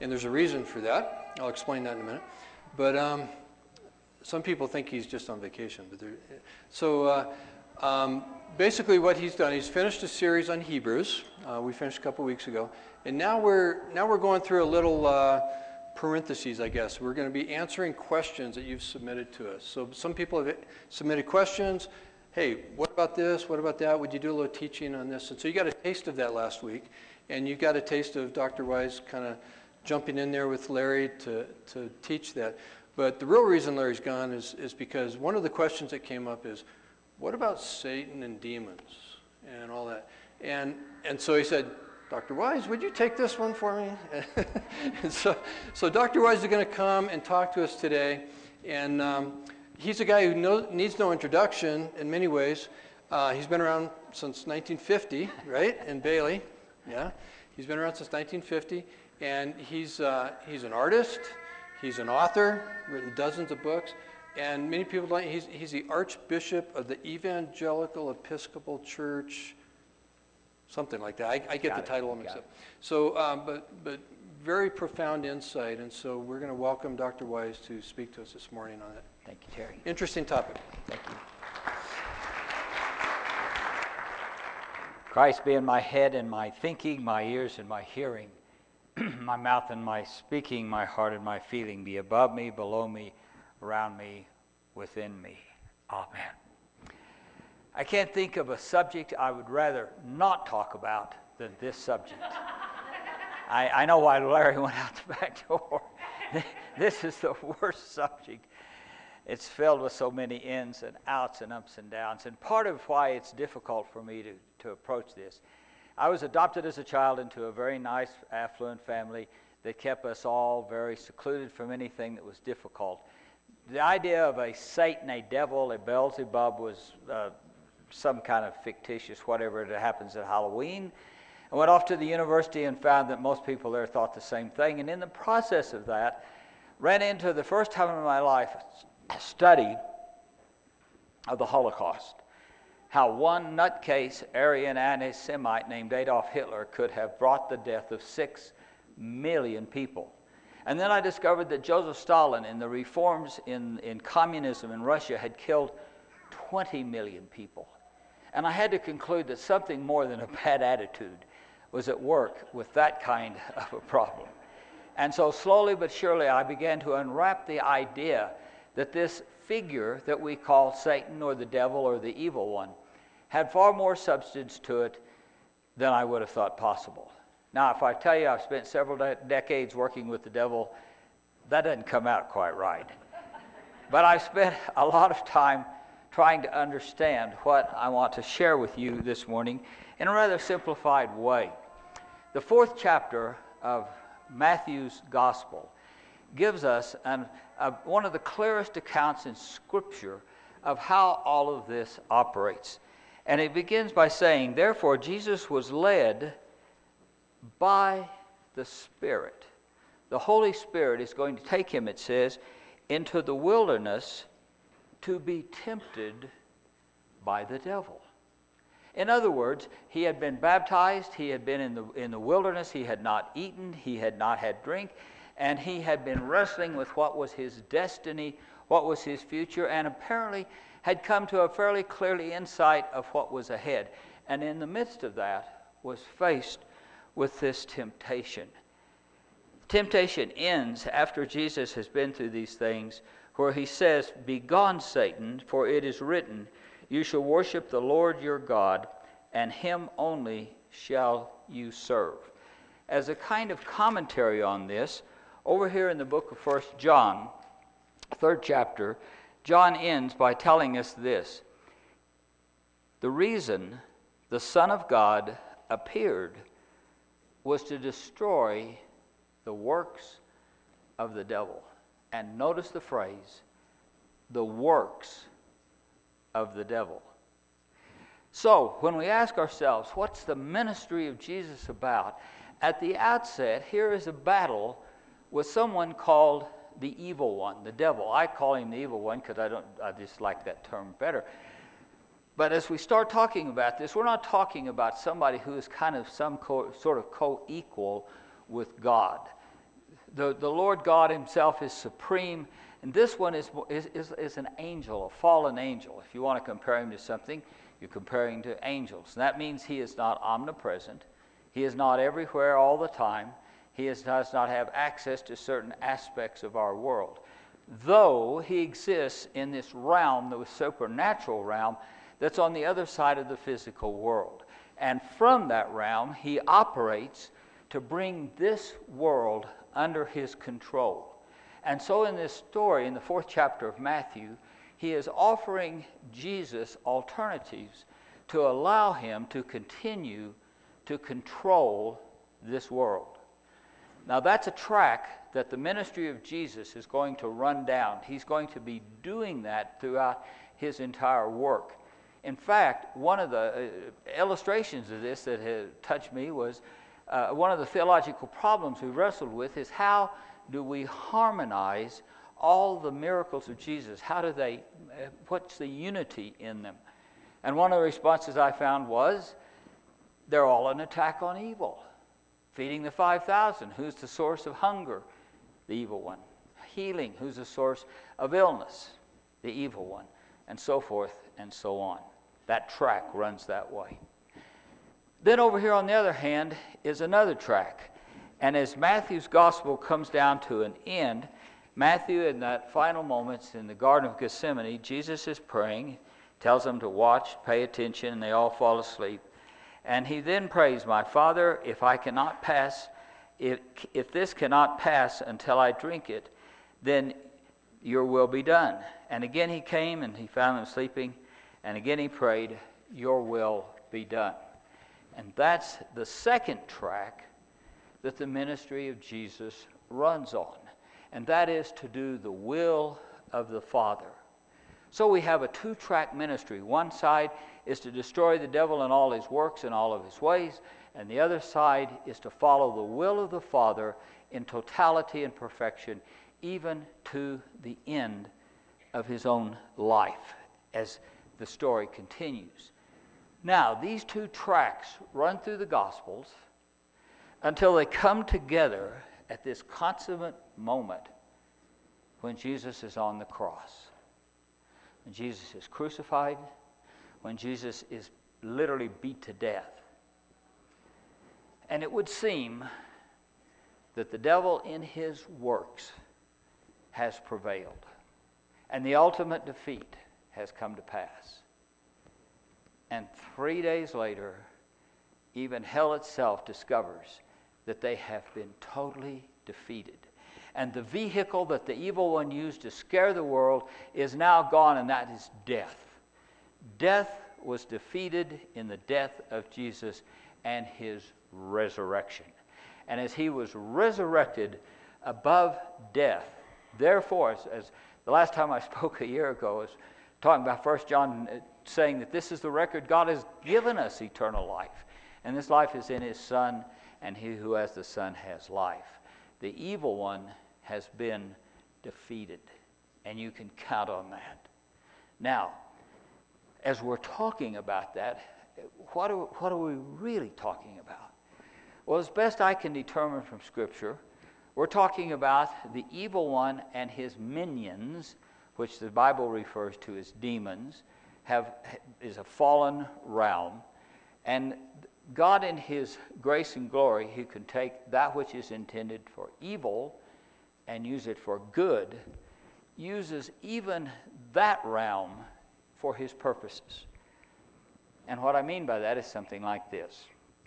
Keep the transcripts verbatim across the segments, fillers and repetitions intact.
and there's a reason for that. I'll explain that in a minute. But um, some people think he's just on vacation. But so uh, um, basically what he's done, he's finished a series on Hebrews. Uh, we finished a couple weeks ago. And now we're, now we're going through a little uh, parentheses, I guess. We're going to be answering questions that you've submitted to us. So some people have submitted questions. Hey, what about this? What about that? Would you do a little teaching on this? And so you got a taste of that last week. And you got a taste of Doctor Wise kind of jumping in there with Larry to, to teach that. But the real reason Larry's gone is, is because one of the questions that came up is, what about Satan and demons and all that? And and so he said, Doctor Wise, would you take this one for me? and so, so Doctor Wise is going to come and talk to us today. And um, he's a guy who knows, needs no introduction in many ways. Uh, he's been around since nineteen fifty, right, in Bailey. Yeah, he's been around since nineteen fifty. And he's uh, he's an artist, he's an author, written dozens of books, and many people like he's he's the Archbishop of the Evangelical Episcopal Church, something like that. I, I get the title mixed up. So, um, but but very profound insight, and so we're going to welcome Doctor Wise to speak to us this morning on it. Thank you, Terry. Interesting topic. Thank you. Christ be in my head and my thinking, my ears and my hearing. My mouth and my speaking, my heart and my feeling be above me, below me, around me, within me. Amen. I can't think of a subject I would rather not talk about than this subject. I, I know why Larry went out the back door. This is the worst subject. It's filled with so many ins and outs and ups and downs. And part of why it's difficult for me to, to approach this, I was adopted as a child into a very nice, affluent family that kept us all very secluded from anything that was difficult. The idea of a Satan, a devil, a Beelzebub was uh, some kind of fictitious whatever that happens at Halloween. I went off to the university and found that most people there thought the same thing. And in the process of that, ran into the first time in my life a study of the Holocaust. How one nutcase Aryan anti-Semite named Adolf Hitler could have brought the death of six million people. And then I discovered that Joseph Stalin in the reforms in, in communism in Russia had killed twenty million people. And I had to conclude that something more than a bad attitude was at work with that kind of a problem. And so slowly but surely I began to unwrap the idea that this figure that we call Satan or the devil or the evil one had far more substance to it than I would have thought possible. Now, if I tell you I've spent several de- decades working with the devil, that doesn't come out quite right. But I've spent a lot of time trying to understand what I want to share with you this morning in a rather simplified way. The fourth chapter of Matthew's Gospel gives us an, a, one of the clearest accounts in Scripture of how all of this operates. And it begins by saying, therefore, Jesus was led by the Spirit. The Holy Spirit is going to take him, it says, into the wilderness to be tempted by the devil. In other words, he had been baptized, he had been in the, in the wilderness, he had not eaten, he had not had drink, and he had been wrestling with what was his destiny, what was his future, and apparently had come to a fairly clearly insight of what was ahead. And in the midst of that was faced with this temptation. Temptation ends after Jesus has been through these things, where he says, "Begone, Satan, for it is written, you shall worship the Lord your God, and him only shall you serve." As a kind of commentary on this, over here in the book of First John, third chapter, John ends by telling us this: the reason the Son of God appeared was to destroy the works of the devil. And notice the phrase, the works of the devil. So, when we ask ourselves, what's the ministry of Jesus about? At the outset, here is a battle with someone called the evil one, the devil. I call him the evil one because I don't, I just like that term better. But as we start talking about this, we're not talking about somebody who is kind of some co- sort of co-equal with God. The, the Lord God himself is supreme, and this one is, is, is, is an angel, a fallen angel. If you want to compare him to something, you're comparing to angels. And that means he is not omnipresent. He is not everywhere all the time. He is, does not have access to certain aspects of our world. Though he exists in this realm, the supernatural realm, that's on the other side of the physical world. And from that realm, he operates to bring this world under his control. And so in this story, in the fourth chapter of Matthew, he is offering Jesus alternatives to allow him to continue to control this world. Now that's a track that the ministry of Jesus is going to run down. He's going to be doing that throughout his entire work. In fact, one of the uh, illustrations of this that had touched me was uh, one of the theological problems we wrestled with is how do we harmonize all the miracles of Jesus? How do they, uh, what's the unity in them? And one of the responses I found was, they're all an attack on evil. Feeding the five thousand, who's the source of hunger? The evil one. Healing, who's the source of illness? The evil one. And so forth and so on. That track runs that way. Then over here on the other hand is another track. And as Matthew's gospel comes down to an end, Matthew in that final moments in the Garden of Gethsemane, Jesus is praying, tells them to watch, pay attention, and they all fall asleep. And he then prays, my Father, if I cannot pass, if, if this cannot pass until I drink it, then your will be done. And again he came and he found them sleeping. And again he prayed, your will be done. And that's the second track that the ministry of Jesus runs on. And that is to do the will of the Father. So we have a two-track ministry. One side is to destroy the devil and all his works and all of his ways, and the other side is to follow the will of the Father in totality and perfection, even to the end of his own life, as the story continues. Now, these two tracks run through the Gospels until they come together at this consummate moment when Jesus is on the cross. When Jesus is crucified, when Jesus is literally beat to death. And it would seem that the devil in his works has prevailed, and the ultimate defeat has come to pass. And three days later, even hell itself discovers that they have been totally defeated. And the vehicle that the evil one used to scare the world is now gone, and that is death. Death was defeated in the death of Jesus and his resurrection. And as he was resurrected above death, therefore, as, as the last time I spoke a year ago, I was talking about First John, uh, saying that this is the record God has given us, eternal life. And this life is in his Son, and he who has the Son has life. The evil one has been defeated, and you can count on that. Now, as we're talking about that, what are, what are we really talking about? Well, as best I can determine from Scripture, we're talking about the evil one and his minions, which the Bible refers to as demons, have is a fallen realm. And God in his grace and glory, he can take that which is intended for evil and use it for good, uses even that realm for his purposes. And what I mean by that is something like this.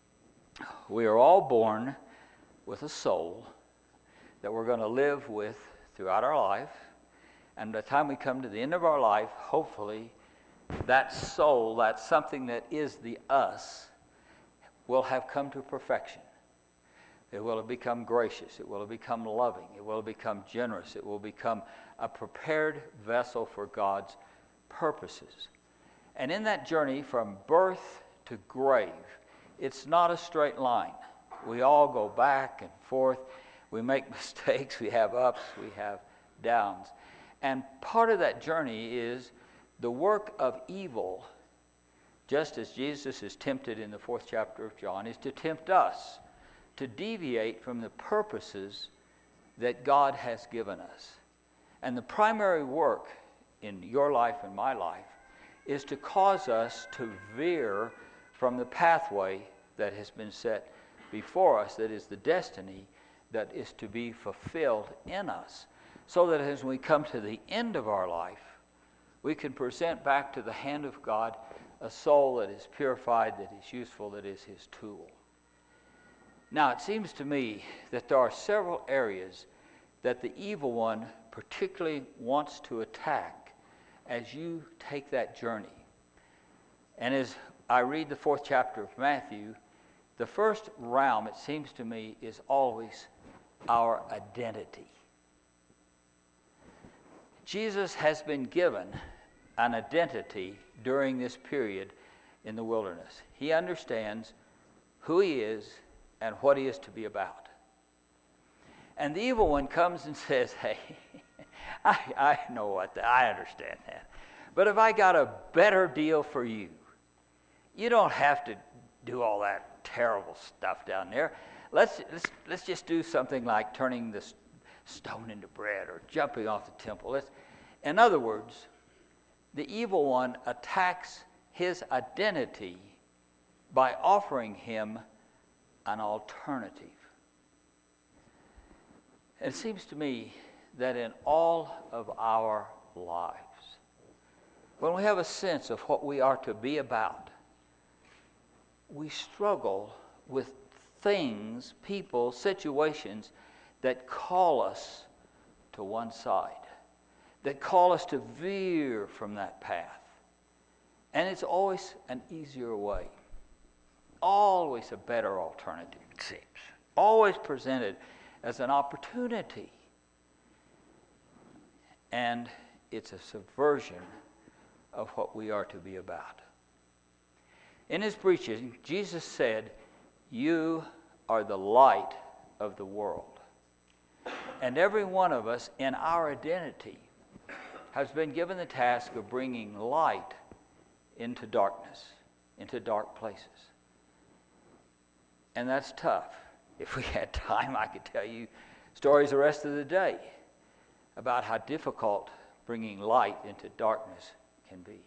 We are all born with a soul that we're going to live with throughout our life. And by the time we come to the end of our life, hopefully, that soul, that something that is the us, will have come to perfection. It will have become gracious. It will have become loving. It will have become generous. It will become a prepared vessel for God's purposes. And in that journey from birth to grave, it's not a straight line. We all go back and forth. We make mistakes. We have ups. We have downs. And part of that journey is the work of evil, just as Jesus is tempted in the fourth chapter of John, is to tempt us to deviate from the purposes that God has given us. And the primary work in your life and my life is to cause us to veer from the pathway that has been set before us, that is the destiny that is to be fulfilled in us, so that as we come to the end of our life, we can present back to the hand of God a soul that is purified, that is useful, that is His tool. Now, it seems to me that there are several areas that the evil one particularly wants to attack as you take that journey. And as I read the fourth chapter of Matthew, the first realm, it seems to me, is always our identity. Jesus has been given an identity during this period in the wilderness. He understands who He is and what He is to be about. And the evil one comes and says, hey, I, I know what, the, I understand that. But if I got a better deal for you, you don't have to do all that terrible stuff down there. Let's, let's, let's just do something like turning this stone into bread or jumping off the temple. Let's, in other words, the evil one attacks his identity by offering him an alternative. It seems to me that in all of our lives, when we have a sense of what we are to be about, we struggle with things, people, situations that call us to one side, that call us to veer from that path. And it's always an easier way, always a better alternative, it seems, always presented as an opportunity. And it's a subversion of what we are to be about. In His preaching, Jesus said, "You are the light of the world." And every one of us in our identity has been given the task of bringing light into darkness, into dark places. And that's tough. If we had time, I could tell you stories the rest of the day about how difficult bringing light into darkness can be.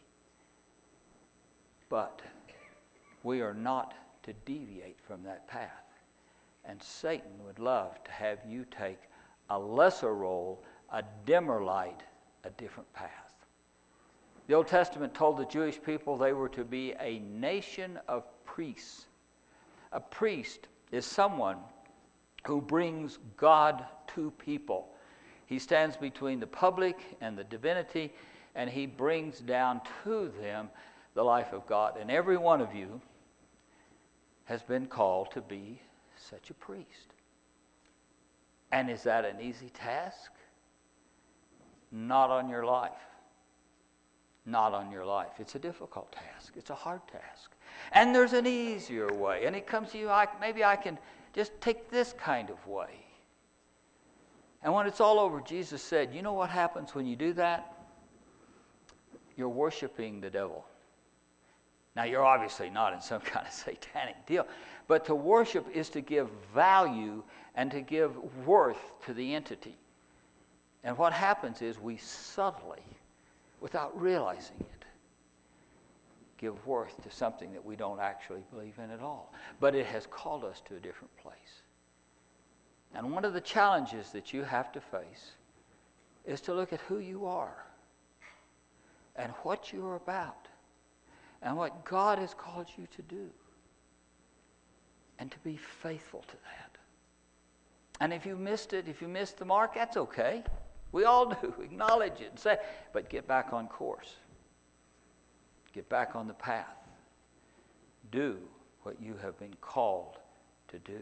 But we are not to deviate from that path. And Satan would love to have you take a lesser role, a dimmer light, a different path. The Old Testament told the Jewish people they were to be a nation of priests. A priest is someone who brings God to people. He stands between the public and the divinity, and he brings down to them the life of God. And every one of you has been called to be such a priest. And is that an easy task? Not on your life. Not on your life. It's a difficult task. It's a hard task. And there's an easier way. And it comes to you, I, maybe I can just take this kind of way. And when it's all over, Jesus said, you know what happens when you do that? You're worshiping the devil. Now, you're obviously not in some kind of satanic deal, but to worship is to give value and to give worth to the entity. And what happens is we subtly, without realizing it, give worth to something that we don't actually believe in at all. But it has called us to a different place. And one of the challenges that you have to face is to look at who you are and what you're about and what God has called you to do, and to be faithful to that. And if you missed it, if you missed the mark, that's okay. We all do. Acknowledge it and say, but get back on course. Get back on the path. Do what you have been called to do.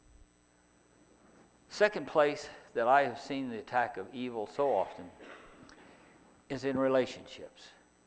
Second place that I have seen the attack of evil so often is in relationships,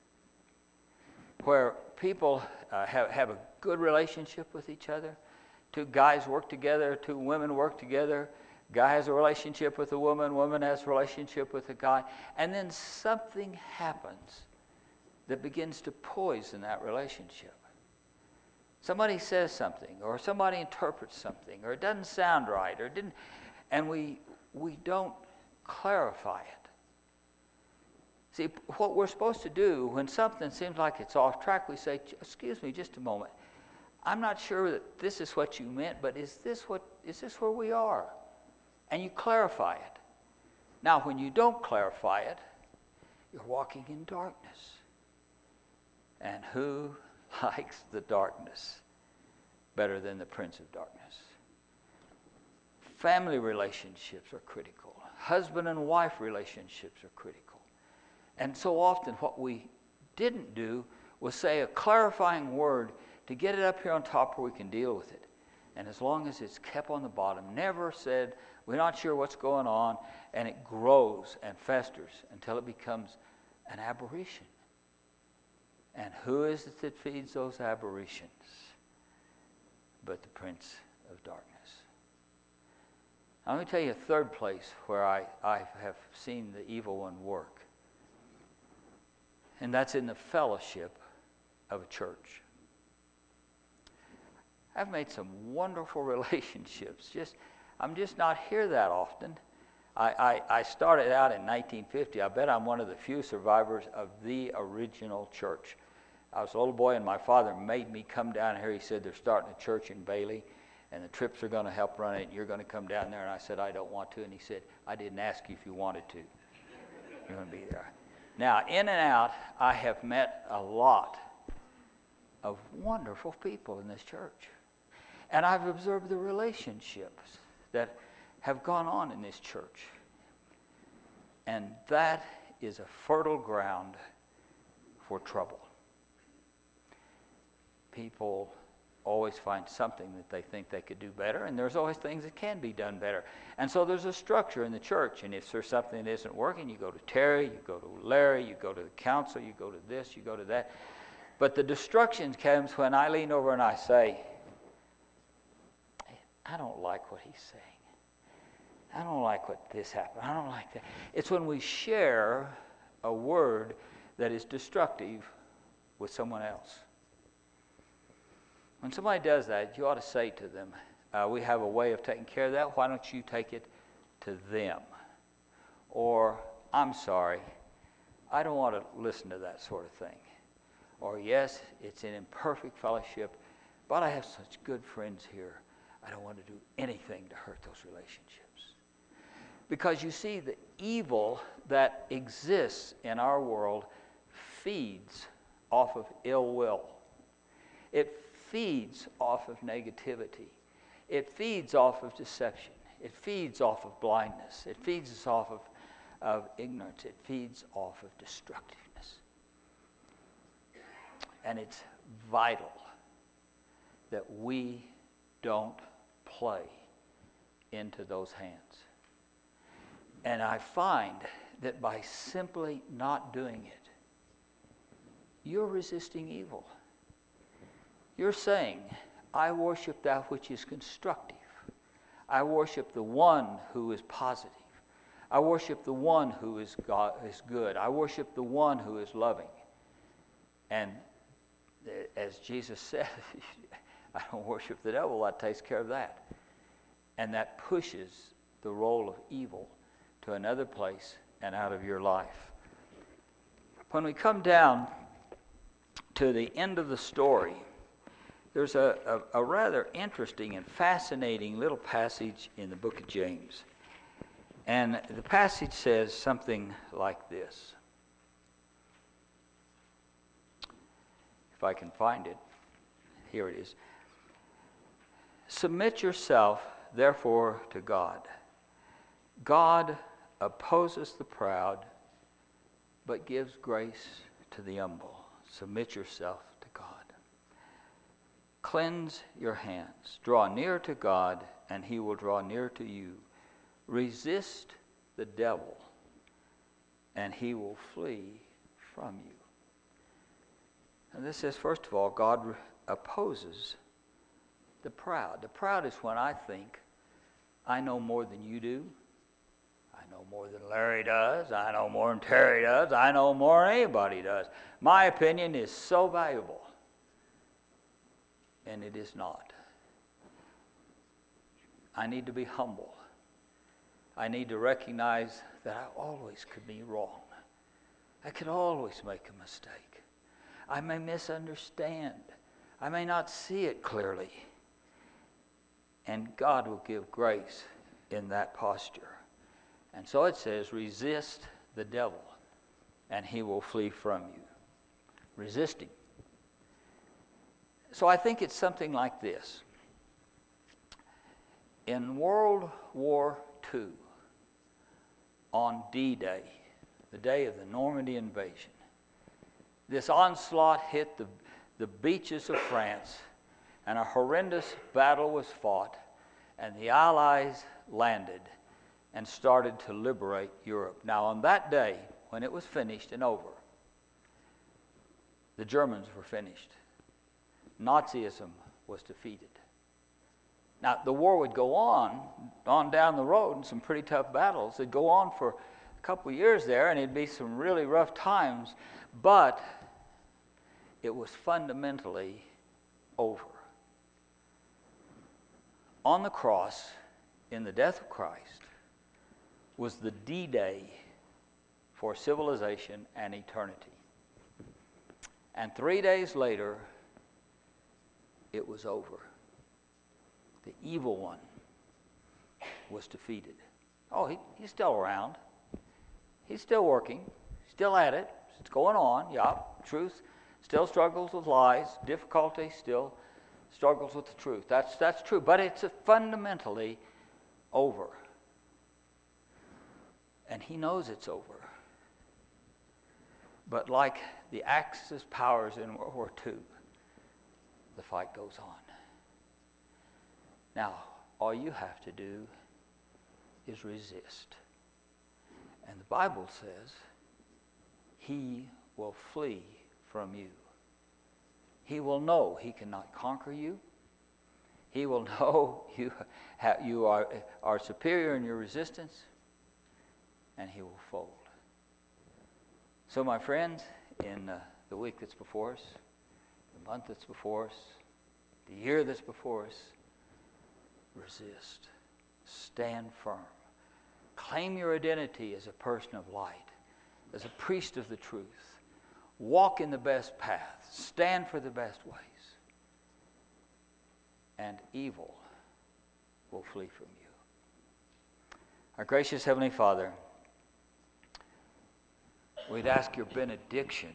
where people uh, have, have a good relationship with each other. Two guys work together, two women work together. Guy has a relationship with a woman, woman has a relationship with a guy, and then something happens that begins to poison that relationship. Somebody says something, or somebody interprets something, or it doesn't sound right, or it didn't, and we we don't clarify it. See, what we're supposed to do when something seems like it's off track, we say, excuse me just a moment. I'm not sure that this is what you meant, but is this what is this where we are? And you clarify it. Now, when you don't clarify it, you're walking in darkness. And who likes the darkness better than the Prince of Darkness? Family relationships are critical. Husband and wife relationships are critical. And so often what we didn't do was say a clarifying word to get it up here on top where we can deal with it. And as long as it's kept on the bottom, never said, we're not sure what's going on, and it grows and festers until it becomes an aberration. And who is it that feeds those aberrations but the Prince of Darkness? Now, let me tell you a third place where I, I have seen the evil one work. And that's in the fellowship of a church. I've made some wonderful relationships. Just, I'm just not here that often. I, I, I started out in nineteen fifty. I bet I'm one of the few survivors of the original church. I was a little boy, and my father made me come down here. He said, they're starting a church in Bailey, and the Trips are going to help run it, and you're going to come down there. And I said, I don't want to. And he said, I didn't ask you if you wanted to. You're going to be there. Now, in and out, I have met a lot of wonderful people in this church. And I've observed the relationships that have gone on in this church. And that is a fertile ground for trouble. People always find something that they think they could do better, and there's always things that can be done better. And so there's a structure in the church, and if there's something that isn't working, you go to Terry, you go to Larry, you go to the council, you go to this, you go to that. But the destruction comes when I lean over and I say, I don't like what he's saying. I don't like what this happened. I don't like that. It's when we share a word that is destructive with someone else. When somebody does that, you ought to say to them, uh, we have a way of taking care of that. Why don't you take it to them? Or, I'm sorry, I don't want to listen to that sort of thing. Or, yes, it's an imperfect fellowship, but I have such good friends here. I don't want to do anything to hurt those relationships. Because you see, the evil that exists in our world feeds off of ill will. It feeds off of negativity. It feeds off of deception. It feeds off of blindness. It feeds us off of, of ignorance. It feeds off of destructiveness. And it's vital that we don't play into those hands. And I find that by simply not doing it, you're resisting evil. You're saying, I worship that which is constructive. I worship the one who is positive. I worship the one who is God, is good. I worship the one who is loving. And as Jesus said, I don't worship the devil, that takes care of that. And that pushes the role of evil to another place and out of your life. When we come down to the end of the story, there's a, a, a rather interesting and fascinating little passage in the book of James. And the passage says something like this. If I can find it. Here it is. Submit yourself, therefore, to God. God opposes the proud, but gives grace to the humble. Submit yourself to God. Cleanse your hands. Draw near to God, and he will draw near to you. Resist the devil, and he will flee from you. And this says, first of all, God opposes the proud. The proud is when I think, I know more than you do. I know more than Larry does. I know more than Terry does. I know more than anybody does. My opinion is so valuable. And it is not. I need to be humble. I need to recognize that I always could be wrong. I could always make a mistake. I may misunderstand. I may not see it clearly. And God will give grace in that posture. And so it says, resist the devil, and he will flee from you. Resist him. So I think it's something like this. In World War Two, on D-Day, the day of the Normandy invasion, this onslaught hit the, the beaches of France, and a horrendous battle was fought, and the Allies landed and started to liberate Europe. Now, on that day, when it was finished and over, the Germans were finished. Nazism was defeated. Now, the war would go on, on down the road in some pretty tough battles. It'd go on for a couple of years there, and it'd be some really rough times, but it was fundamentally over. On the cross, in the death of Christ, was the D-Day for civilization and eternity. And three days later, it was over. The evil one was defeated. Oh, he, he's still around. He's still working. Still at it. It's going on. Yeah, truth still struggles with lies. Difficulty still struggles with the truth. That's, that's true. But it's fundamentally over. And he knows it's over. But like the Axis powers in World War Two, the fight goes on. Now, all you have to do is resist. And the Bible says, he will flee from you. He will know he cannot conquer you. He will know you, ha- you are, are superior in your resistance, and he will fold. So, my friends, in uh, the week that's before us, the month that's before us, the year that's before us, resist. Stand firm. Claim your identity as a person of light, as a priest of the truth. Walk in the best path. Stand for the best ways. And evil will flee from you. Our gracious Heavenly Father, we'd ask your benediction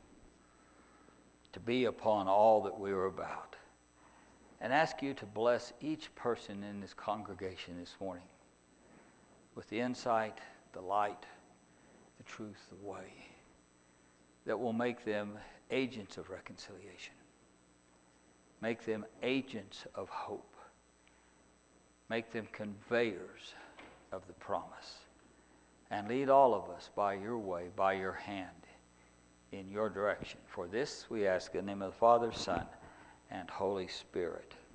to be upon all that we are about, and ask you to bless each person in this congregation this morning with the insight, the light, the truth, the way that will make them agents of reconciliation, make them agents of hope, make them conveyors of the promise, and lead all of us by your way, by your hand, in your direction. For this we ask in the name of the Father, Son, and Holy Spirit.